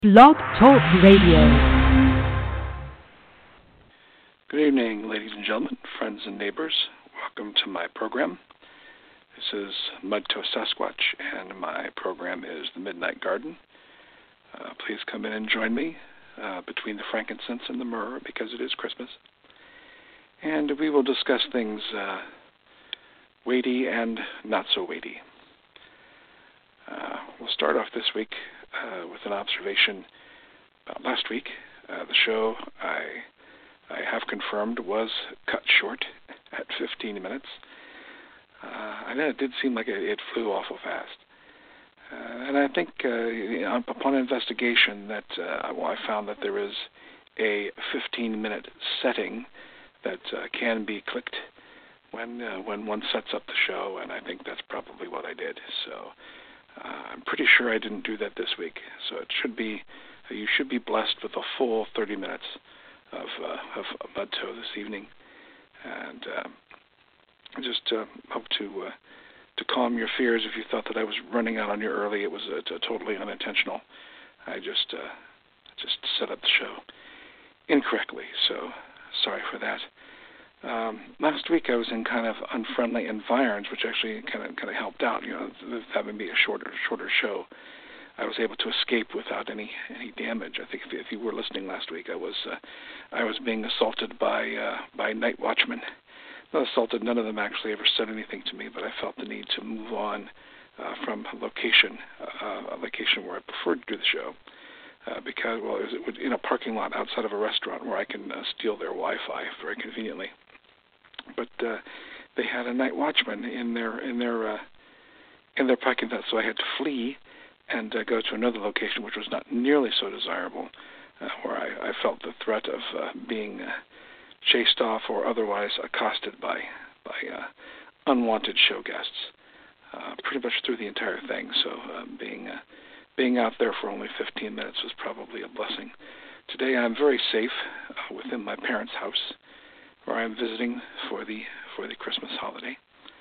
Blog Talk Radio. Good evening, ladies and gentlemen, friends and neighbors. Welcome to my program. This is Mudtoe Sasquatch, and my program is The Midnight Garden. Please come in and join me between the frankincense and the myrrh, because it is Christmas. And we will discuss things weighty and not so weighty. We'll start off this week with an observation about last week. The show I have confirmed was cut short at 15 minutes. I know it did seem like it flew awful fast. And I think upon investigation that I found that there is a 15-minute setting that can be clicked when one sets up the show, and I think that's probably what I did. So I'm pretty sure I didn't do that this week. So it should be you should be blessed with a full 30 minutes of Mudtoe this evening, and I just hope to calm your fears if you thought that I was running out on you early. It was totally unintentional. I just set up the show incorrectly, so sorry for that. Last week I was in kind of unfriendly environs, which actually kind of helped out. You know, with having me a shorter show, I was able to escape without any damage. I think if you were listening last week, I was being assaulted by night watchmen. Not assaulted. None of them actually ever said anything to me, but I felt the need to move on from a location where I preferred to do the show. Because, well, it was in a parking lot outside of a restaurant where I can steal their Wi-Fi very conveniently. But they had a night watchman in their parking lot, so I had to flee and go to another location, which was not nearly so desirable, where I felt the threat of being chased off or otherwise accosted by unwanted show guests, pretty much through the entire thing. So being out there for only 15 minutes was probably a blessing. Today I'm very safe within my parents' house, where I'm visiting for the Christmas holiday.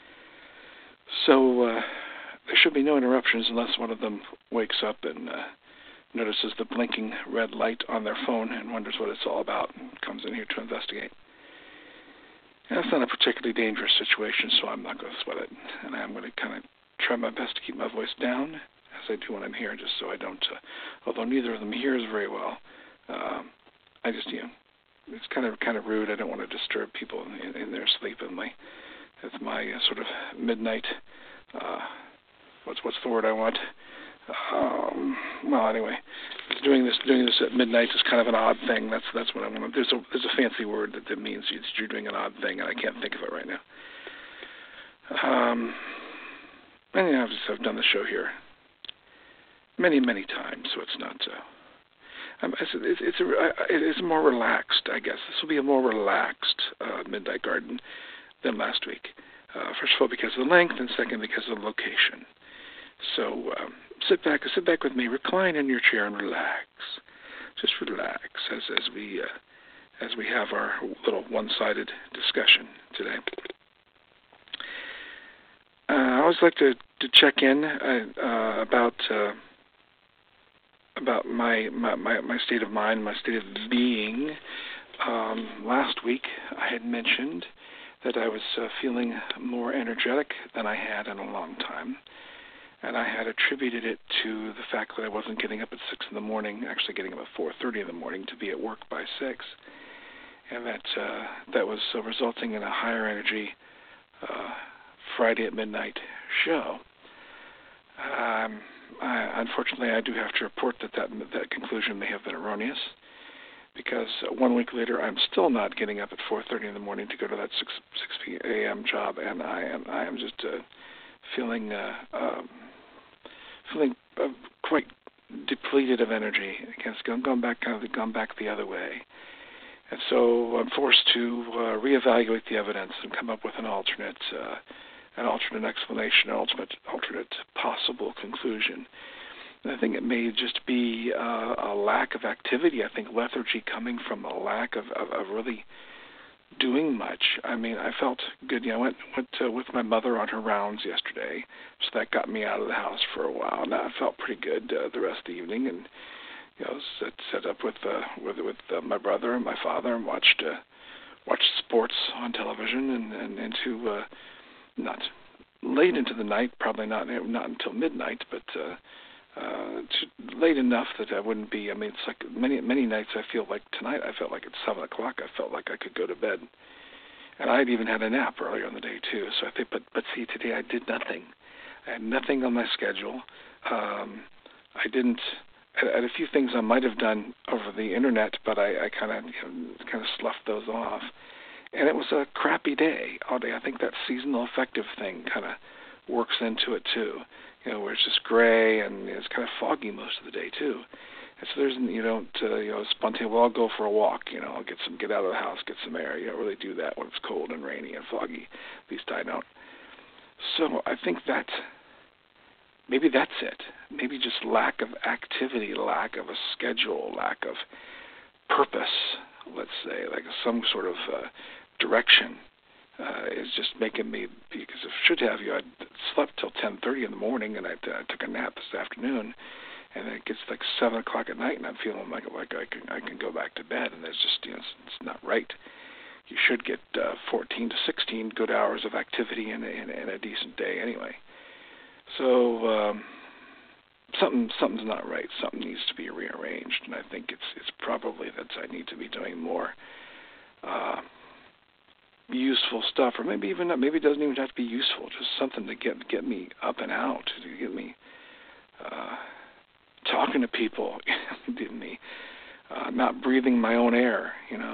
So there should be no interruptions unless one of them wakes up and notices the blinking red light on their phone and wonders what it's all about and comes in here to investigate. And it's not a particularly dangerous situation, so I'm not going to sweat it. And I'm going to kind of try my best to keep my voice down, as I do when I'm here, just so I don't, although neither of them hears very well, I just, it's kind of rude. I don't want to disturb people in their sleep. And it's my sort of midnight, what's the word I want? Well, anyway, doing this at midnight is kind of an odd thing. That's what I want. There's a fancy word that means you're doing an odd thing, and I can't think of it right now. And I've done the show here many times, so it's not. It's more relaxed, I guess. This will be a more relaxed Midnight Garden than last week. First of all, because of the length, and second, because of the location. So sit back with me, recline in your chair, and relax. Just relax as we have our little one-sided discussion today. I always like to check in about my state of mind, my state of being. Last week I had mentioned that I was feeling more energetic than I had in a long time, and I had attributed it to the fact that I wasn't getting up at 6 in the morning, actually getting up at 4:30 in the morning to be at work by 6, and that was resulting in a higher energy Friday at midnight show. Unfortunately, I do have to report that conclusion may have been erroneous, because 1 week later, I'm still not getting up at 4:30 in the morning to go to that 6 a.m. job, and I am just feeling quite depleted of energy. I guess gone back the other way, and so I'm forced to reevaluate the evidence and come up with an alternate explanation, alternate possible conclusion. And I think it may just be a lack of activity. I think lethargy coming from a lack of really doing much. I mean, I felt good. I went with my mother on her rounds yesterday, so that got me out of the house for a while. Now I felt pretty good the rest of the evening, and sat up with my brother and my father and watched sports on television and into not late into the night, probably not until midnight, but late enough that I wouldn't be. I mean, it's like many nights I feel like tonight. I felt like at 7 o'clock. I felt like I could go to bed, and I'd even had a nap earlier in the day too. So I think, but see, today I did nothing. I had nothing on my schedule. I didn't. I had a few things I might have done over the internet, but I kind of sloughed those off. And it was a crappy day all day. I think that seasonal affective thing kind of works into it too. Where it's just gray and it's kind of foggy most of the day too. And so spontaneous. Well, I'll go for a walk. I'll get out of the house, get some air. You don't really do that when it's cold and rainy and foggy. At least I don't. So I think that maybe that's it. Maybe just lack of activity, lack of a schedule, lack of purpose, let's say, like some sort of direction is just making me, because if I should have I slept till 10:30 in the morning, and I took a nap this afternoon, and it gets like 7 o'clock at night, and I'm feeling like I can go back to bed, and it's just, it's not right. You should get 14 to 16 good hours of activity in a decent day anyway. So something's not right. Something needs to be rearranged, and I think it's probably that I need to be doing more useful stuff, or maybe even maybe it doesn't even have to be useful. Just something to get me up and out, to get me talking to people, get me not breathing my own air.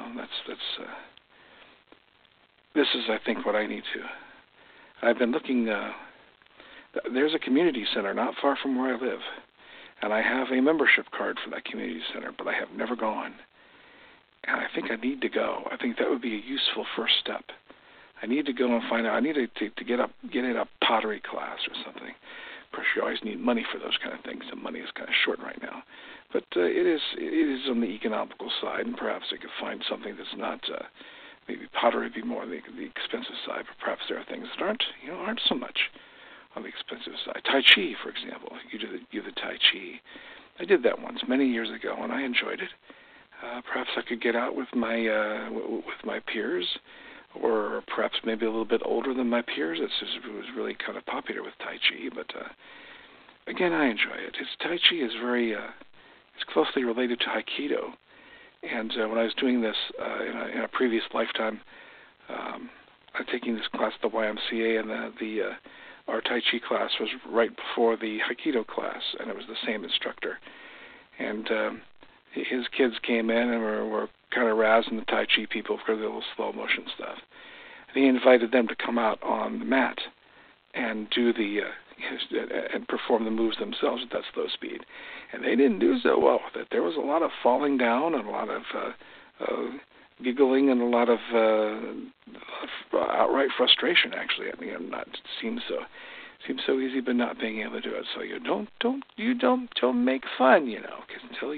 This is, I think, what I need to. I've been looking. There's a community center not far from where I live, and I have a membership card for that community center, but I have never gone. And I think I need to go. I think that would be a useful first step. I need to go and find out. I need to get in a pottery class or something. Of course, you always need money for those kind of things, and money is kind of short right now. But it is on the economical side, and perhaps I could find something that's not. Maybe pottery would be more on the expensive side, but perhaps there are things that aren't so much on the expensive side. Tai Chi, for example. You do the Tai Chi. I did that once many years ago, and I enjoyed it. Perhaps I could get out with my peers, or perhaps maybe a little bit older than my peers. It was really kind of popular with Tai Chi, but again, I enjoy it. Tai Chi is very it's closely related to Aikido, and when I was doing this in a previous lifetime, taking this class at the YMCA, and our Tai Chi class was right before the Aikido class, and it was the same instructor, and his kids came in and were kind of razzing the Tai Chi people for the little slow motion stuff. And he invited them to come out on the mat and do and perform the moves themselves at that slow speed. And they didn't do so well with it. There was a lot of falling down and a lot of giggling and a lot of outright frustration. Actually, I mean, it seems so easy, but not being able to do it. So you don't make fun, because until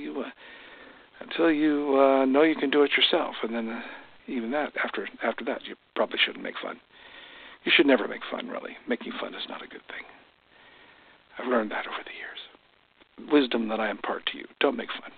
you know you can do it yourself, and then even that after that you probably shouldn't make fun. You should never make fun, really. Making fun is not a good thing. I've learned that over the years. Wisdom that I impart to you: don't make fun.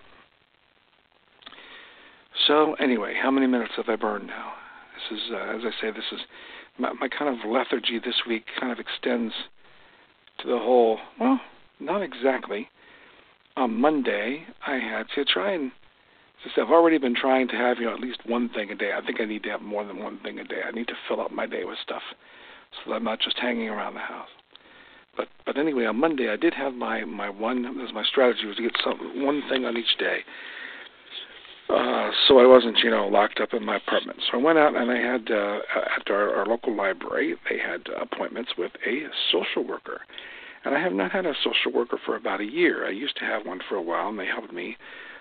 So anyway, how many minutes have I burned now? This is, as I say, this is my kind of lethargy this week. Kind of extends to the whole. Well, not exactly. On Monday, I had to try and. I've already been trying to have at least one thing a day. I think I need to have more than one thing a day. I need to fill up my day with stuff, so that I'm not just hanging around the house. But anyway, on Monday I did have my one. As my strategy was to get one thing on each day, so I wasn't locked up in my apartment. So I went out and I had at our local library. They had appointments with a social worker. And I have not had a social worker for about a year. I used to have one for a while, and they helped me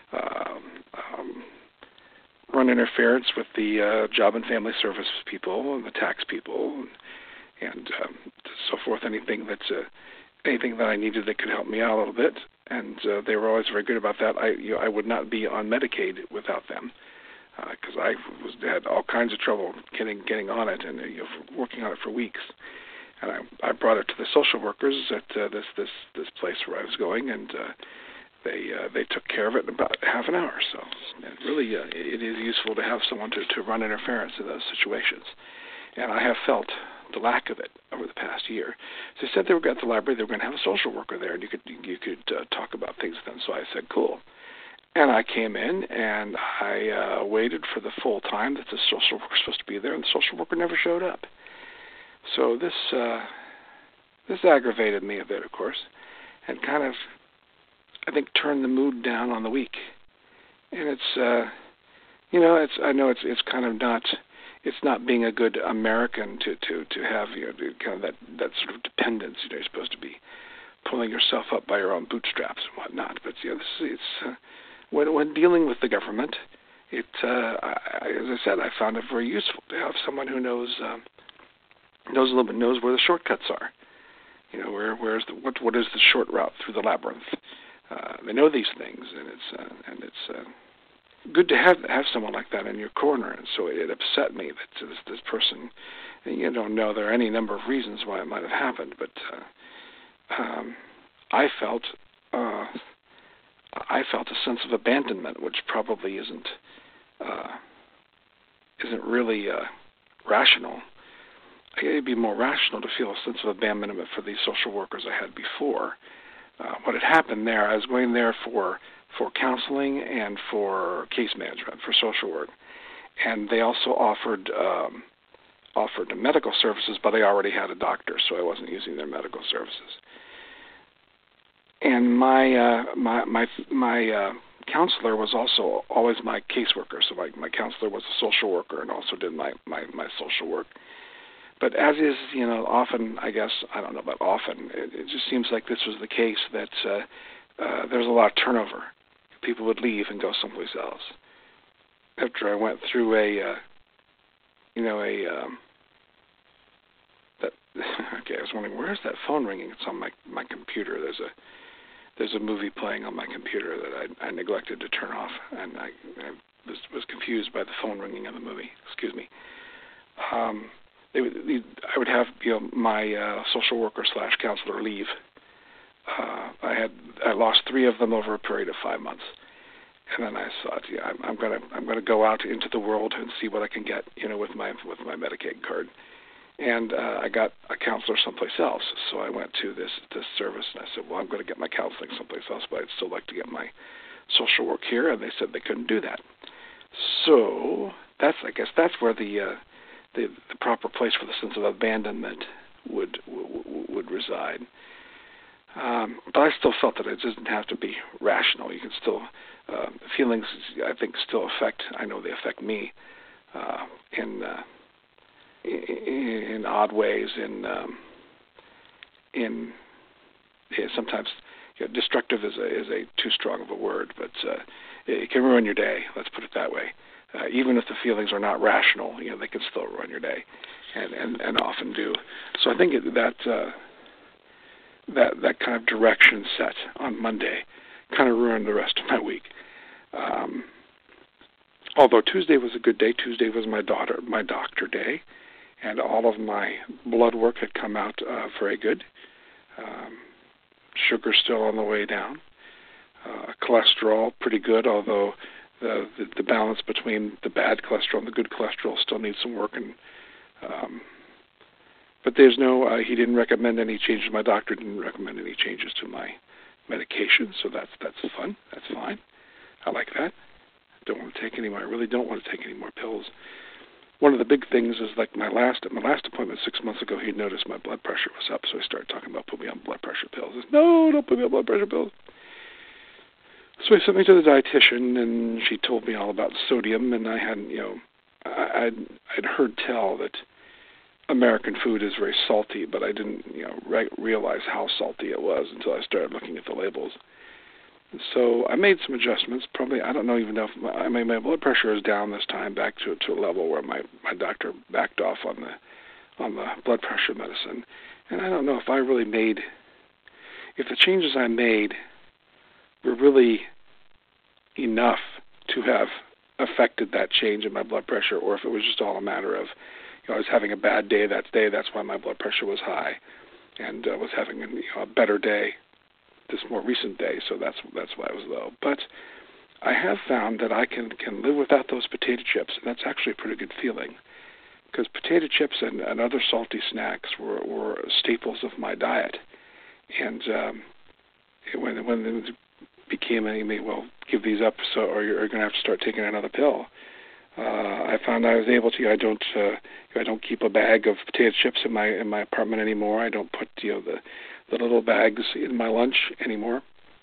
run interference with the job and family service people and the tax people and so forth. Anything that I needed that could help me out a little bit, and they were always very good about that. I would not be on Medicaid without them, because I had all kinds of trouble getting on it and working on it for weeks. And I brought it to the social workers at this place where I was going, and they took care of it in about half an hour. So it really it is useful to have someone to run interference in those situations. And I have felt the lack of it over the past year. So they said they were at the library, they were going to have a social worker there, and you could talk about things with them. So I said, cool. And I came in, and I waited for the full time that the social worker was supposed to be there, and the social worker never showed up. So this aggravated me a bit, of course, and kind of, I think, turned the mood down on the week. And it's, I know it's kind of not. It's not being a good American to have kind of that sort of dependence. You're supposed to be pulling yourself up by your own bootstraps and whatnot. But when dealing with the government, as I said, I found it very useful to have someone who knows a little bit, knows where the shortcuts are. What is the short route through the labyrinth? They know these things, and it's good to have someone like that in your corner. And so it upset me that this person, you don't know, there are any number of reasons why it might have happened, but I felt a sense of abandonment, which probably isn't really rational. It'd be more rational to feel a sense of abandonment for these social workers I had before. What had happened there, I was going there for counseling and for case management, for social work. And they also offered medical services, but I already had a doctor, so I wasn't using their medical services. And my counselor was also always my caseworker, so my counselor was a social worker and also did my social work. But as is, often, I guess, I don't know about often, it just seems like this was the case that there was a lot of turnover. People would leave and go someplace else. After I went through I was wondering, where's that phone ringing? It's on my computer. There's a movie playing on my computer that I neglected to turn off, and I was confused by the phone ringing of the movie. Excuse me. I would have my social worker / counselor leave. I lost 3 of them over a period of 5 months, and then I thought, I'm gonna go out into the world and see what I can get, with my Medicaid card, and I got a counselor someplace else. So I went to this service, and I said, well, I'm going to get my counseling someplace else, but I'd still like to get my social work here, and they said they couldn't do that. So I guess that's where the proper place for the sense of abandonment would reside. But I still felt that it doesn't have to be rational. You can still, feelings, I think, still affect, I know they affect me in odd ways, sometimes destructive is a too strong of a word, but it can ruin your day, let's put it that way. Even if the feelings are not rational, they can still ruin your day, and often do. So I think that kind of direction set on Monday kind of ruined the rest of my week. Although Tuesday was a good day. Tuesday was my doctor day, and all of my blood work had come out very good. Sugar still on the way down. Cholesterol pretty good, although the balance between the bad cholesterol and the good cholesterol still needs some work. And but there's no, he didn't recommend any changes. My doctor didn't recommend any changes to my medication, so that's fun. That's fine. I like that. I really don't want to take any more pills. One of the big things is, like at my last appointment 6 months ago, he noticed my blood pressure was up, so he started talking about putting me on blood pressure pills. I said, no, don't put me on blood pressure pills. So he sent me to the dietitian, and she told me all about sodium, and I hadn't, I'd heard tell that American food is very salty, but I didn't, realize how salty it was until I started looking at the labels. So I made some adjustments. Probably, I don't even know if my blood pressure is down this time, back to a level where my doctor backed off on the blood pressure medicine. And I don't know if if the changes I made were really enough to have affected that change in my blood pressure, or if it was just all a matter of, I was having a bad day that day, that's why my blood pressure was high, and was having a better day this more recent day, so that's why I was low. But I have found that I can live without those potato chips, and that's actually a pretty good feeling, because potato chips and other salty snacks were staples of my diet. And when it became give these up, or you're going to have to start taking another pill. I found I was able to. I don't keep a bag of potato chips in my apartment anymore. I don't put the little bags in my lunch anymore.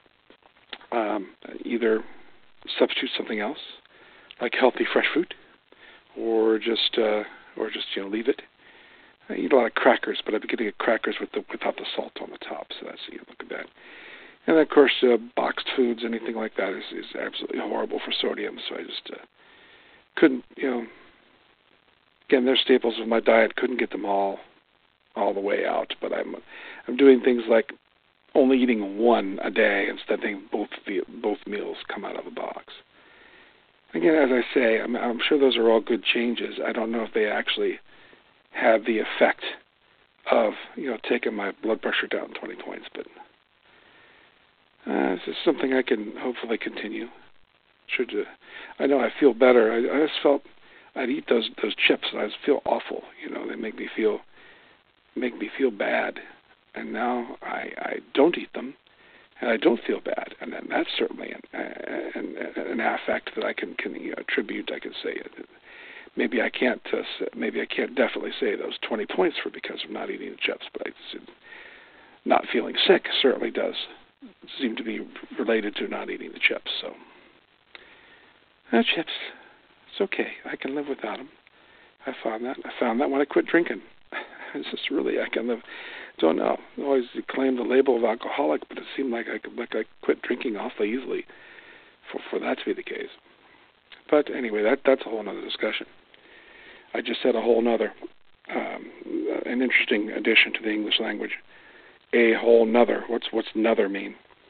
Either substitute something else, like healthy fresh fruit, or just leave it. I eat a lot of crackers, but I've been getting crackers without the salt on the top, so that's look at that. And of course, boxed foods, anything like that is absolutely horrible for sodium. So I just couldn't, again, they're staples of my diet. Couldn't get them all the way out, but I'm doing things like only eating one a day instead of having both meals come out of a box. Again, as I say, I'm sure those are all good changes. I don't know if they actually have the effect of taking my blood pressure down 20 points, but this is something I can hopefully continue. I know I feel better. I just felt I'd eat those chips and I just feel awful. They make me feel bad. And now I don't eat them, and I don't feel bad. And then that's certainly an affect that I can attribute. I can say maybe I can't definitely say those 20 points were because of not eating the chips, but not feeling sick certainly does seem to be related to not eating the chips. So chips, it's okay. I can live without them. I found that when I quit drinking. It's just really I can live. Don't know. I always claim the label of alcoholic, but it seemed like I quit drinking awfully easily for that to be the case. But anyway, that's a whole other discussion. I just said a whole nother, an interesting addition to the English language. A whole nother. What's nother mean?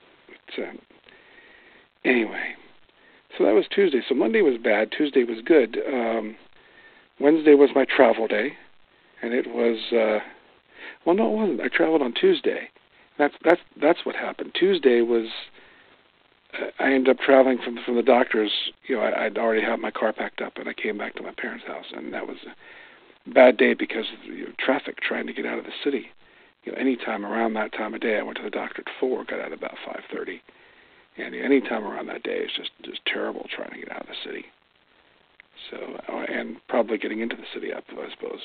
Anyway, so that was Tuesday. So Monday was bad. Tuesday was good. Wednesday was my travel day, and it was. Well, no, it wasn't. I traveled on Tuesday. That's what happened. Tuesday was. I ended up traveling from the doctor's. I'd already had my car packed up, and I came back to my parents' house, and that was a bad day because of traffic trying to get out of the city. Any time around that time of day, I went to the doctor at 4, got out about 5:30, and any time around that day is just terrible trying to get out of the city. So, and probably getting into the city, I suppose.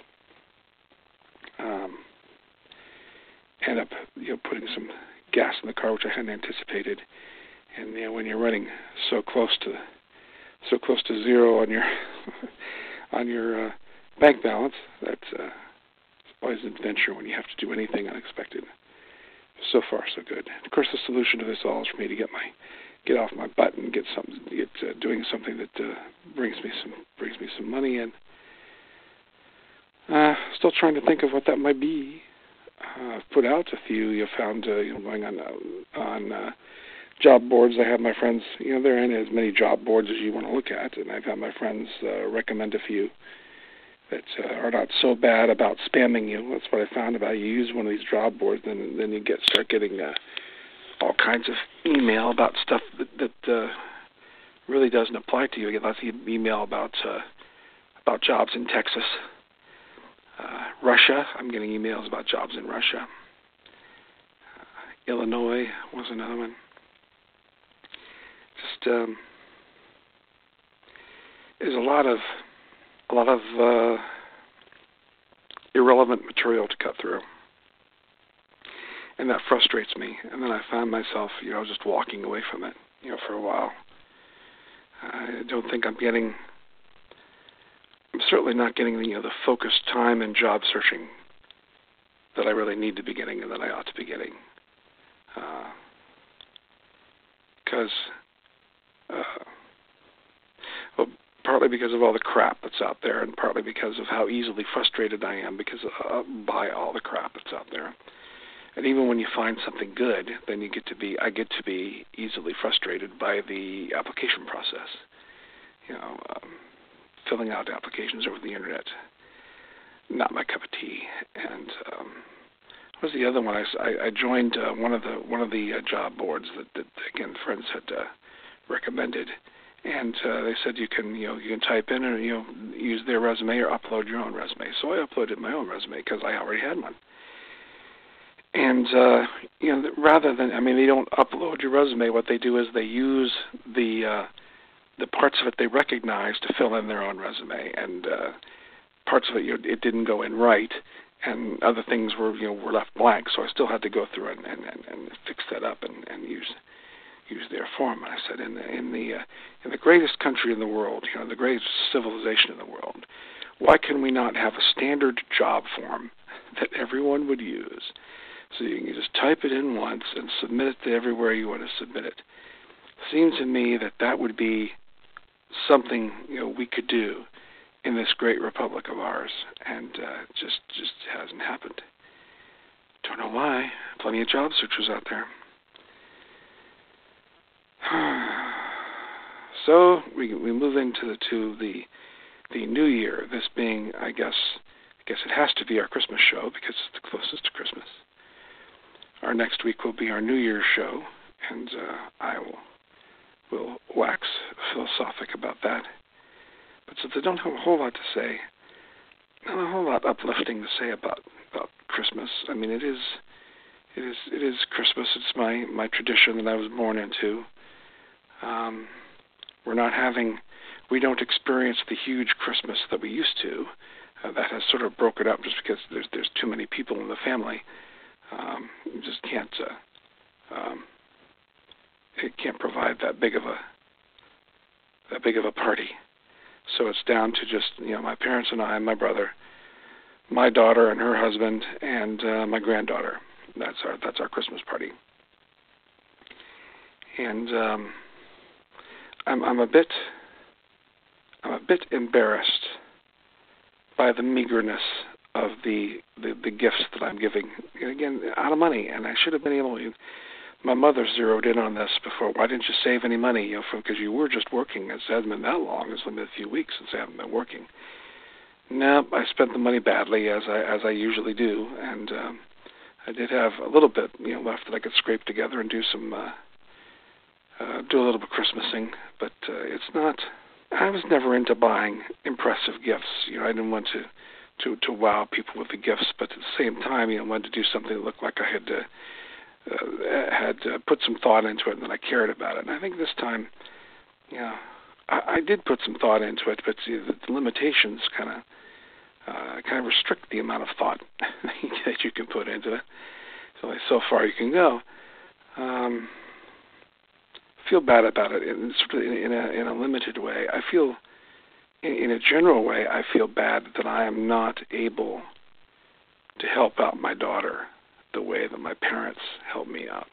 End up putting some gas in the car, which I hadn't anticipated, and when you're running so close to zero on your on your bank balance, that's always an adventure when you have to do anything unexpected. So far, so good. Of course, the solution to this all is for me to get off my butt and get doing something that brings me some money in. Still trying to think of what that might be. I've put out a few. You found going on job boards. I have my friends. There aren't as many job boards as you want to look at, and I've had my friends recommend a few that are not so bad about spamming you. That's what I found about you. Use one of these job boards, then you start getting all kinds of email about stuff that really doesn't apply to you. You get lots of email about jobs in Texas. Russia, I'm getting emails about jobs in Russia. Illinois was another one. Just there's a lot of irrelevant material to cut through, and that frustrates me. And then I found myself, just walking away from it, for a while. I don't think I'm certainly not getting the focused time and job searching that I really need to be getting and that I ought to be getting. Partly because of all the crap that's out there, and partly because of how easily frustrated I am by all the crap that's out there. And even when you find something good, then I get to be easily frustrated by the application process. Filling out applications over the internet, not my cup of tea. And What was the other one? I joined one of the job boards that again friends had recommended, and they said you can type in and use their resume or upload your own resume. So I uploaded my own resume because I already had one. And rather than they don't upload your resume. What they do is they use the parts of it they recognize to fill in their own resume, and parts of it it didn't go in right, and other things were left blank. So I still had to go through and fix that up and use their form. And I said, in the greatest country in the world, the greatest civilization in the world, why can we not have a standard job form that everyone would use? So you can just type it in once and submit it to everywhere you want to submit it. Seems to me that would be something we could do in this great republic of ours, and just hasn't happened. Don't know why. Plenty of job searchers out there. So we move into the new year. This being, I guess it has to be our Christmas show because it's the closest to Christmas. Our next week will be our New Year's show, and I will wax philosophic about that. But since I don't have a whole lot to say, not a whole lot uplifting to say about Christmas. It is Christmas. It's my tradition that I was born into. We don't experience the huge Christmas that we used to. That has sort of broken up just because there's too many people in the family. You just can't. It can't provide that big of a party. So it's down to just my parents and I, my brother, my daughter and her husband, and my granddaughter. That's our Christmas party. And I'm a bit embarrassed by the meagerness of the gifts that I'm giving. Again, out of money, and I should have been able to. My mother zeroed in on this before. Why didn't you save any money? Because you were just working. It hasn't been that long. It's been a few weeks since I haven't been working. No, I spent the money badly, as I usually do, and I did have a little bit left that I could scrape together and do some do a little bit of Christmasing. But it's not. I was never into buying impressive gifts. I didn't want to wow people with the gifts, but at the same time, I wanted to do something that looked like I had put some thought into it and that I cared about it. And I think this time, I did put some thought into it, but the limitations kind of restrict the amount of thought that you can put into it. There's only so far you can go. Feel bad about it in a limited way. I feel, in a general way, I feel bad that I am not able to help out my daughter the way that my parents helped me out.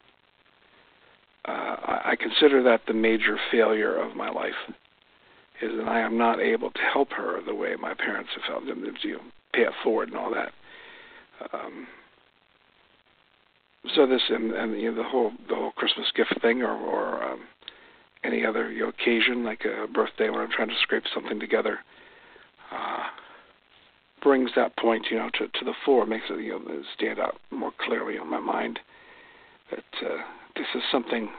I consider that the major failure of my life, is that I am not able to help her the way my parents have helped them, pay it forward and all that. So this and the whole Christmas gift thing, or any other occasion like a birthday when I'm trying to scrape something together, brings that point to the fore, makes it stand out more clearly in my mind that this is something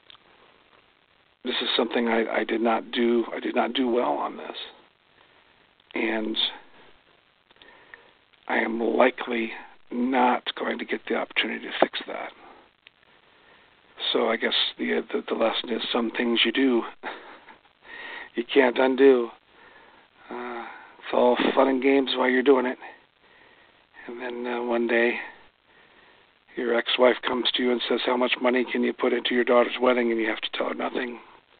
I did not do well on this, and I am likely not going to get the opportunity to fix that. So I guess the lesson is some things you do you can't undo. It's all fun and games while you're doing it, and then one day your ex-wife comes to you and says, "How much money can you put into your daughter's wedding?" And you have to tell her nothing.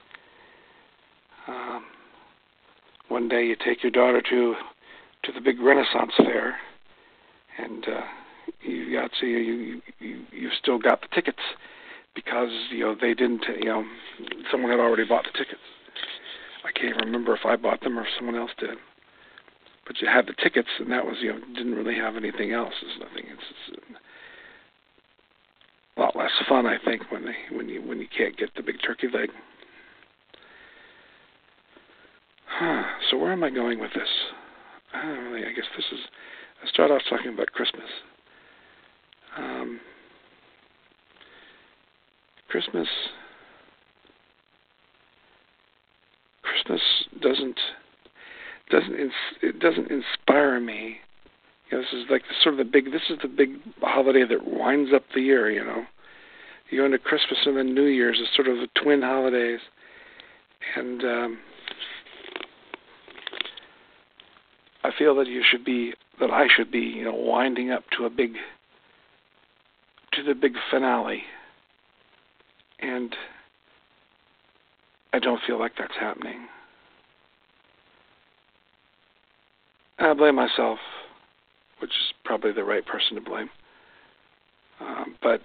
One day you take your daughter to the big Renaissance fair, and you've still got the tickets because they didn't. Someone had already bought the tickets. I can't remember if I bought them or if someone else did. But you had the tickets, and that was didn't really have anything else. There's nothing. It's a lot less fun, I think, when you can't get the big turkey leg. So where am I going with this? I guess this is. I start off talking about Christmas. Christmas doesn't inspire me. This is like the big holiday that winds up the year. You go into Christmas and then New Year's is sort of the twin holidays, and I feel that I should be, winding up to the big finale, and I don't feel like that's happening. I blame myself, which is probably the right person to blame. But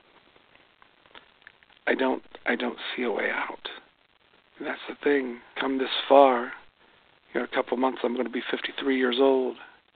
I don't see a way out. And that's the thing. Come this far, in a couple of months, I'm going to be 53 years old,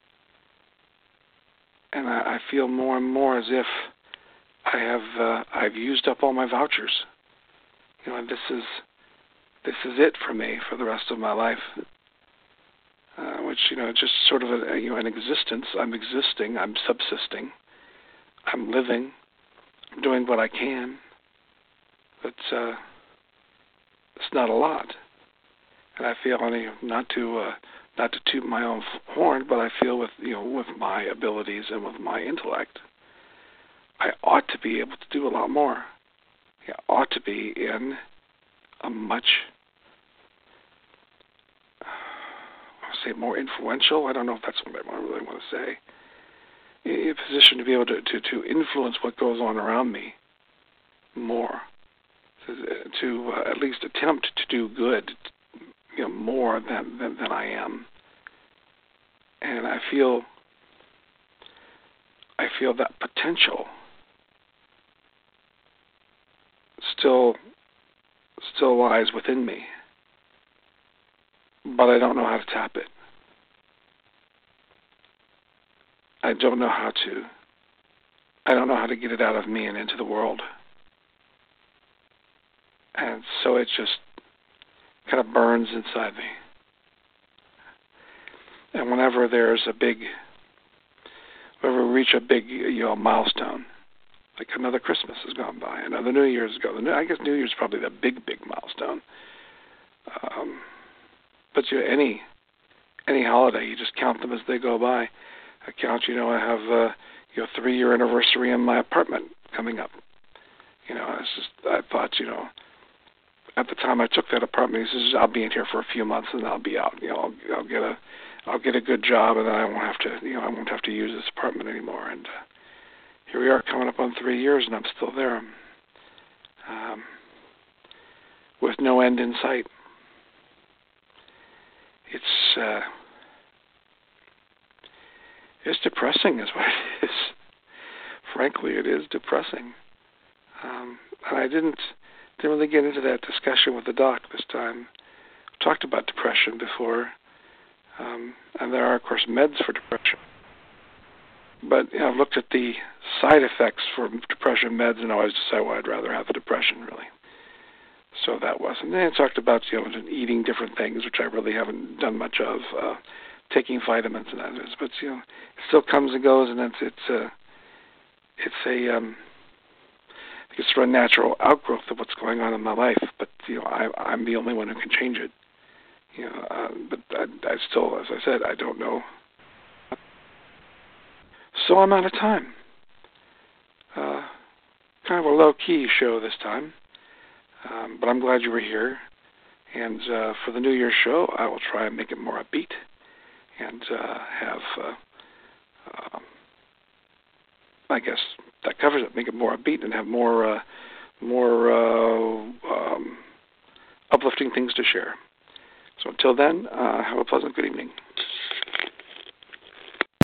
and I feel more and more as if I've used up all my vouchers. This is it for me for the rest of my life. Which just sort of an existence. I'm existing. I'm subsisting. I'm living. I'm doing what I can. But it's not a lot. And I feel not to toot my own horn, but I feel with my abilities and with my intellect, I ought to be able to do a lot more. I ought to be in a much, more influential. I don't know if that's what I really want to say. In a position to be able to influence what goes on around me more, to at least attempt to do good, more than I am. And I feel that potential still lies within me, but I don't know how to tap it. I don't know how to get it out of me and into the world. And so it just kind of burns inside me. And whenever we reach a big, milestone, like another Christmas has gone by, another New Year's has gone. I guess New Year's is probably the big milestone. But any holiday, you just count them as they go by. I count, I have a 3-year anniversary in my apartment coming up. I thought, at the time I took that apartment, he says, I'll be in here for a few months and I'll be out. I'll get a good job and then I won't have to use this apartment anymore. And here we are coming up on 3 years and I'm still there, with no end in sight. It's depressing is what it is. Frankly, it is depressing. And I didn't really get into that discussion with the doc this time. We talked about depression before, and there are, of course, meds for depression. But I've looked at the side effects for depression meds and always decide, I'd rather have the depression, really. So that wasn't. And then I talked about eating different things, which I really haven't done much of, taking vitamins and that. But it still comes and goes, and it's sort of a natural outgrowth of what's going on in my life. But I'm the only one who can change it. But I still, as I said, I don't know. So I'm out of time. Kind of a low-key show this time. But I'm glad you were here. And for the New Year's show, I will try and make it more upbeat and have, I guess that covers it, make it more upbeat and have more uplifting things to share. So until then, have a pleasant good evening.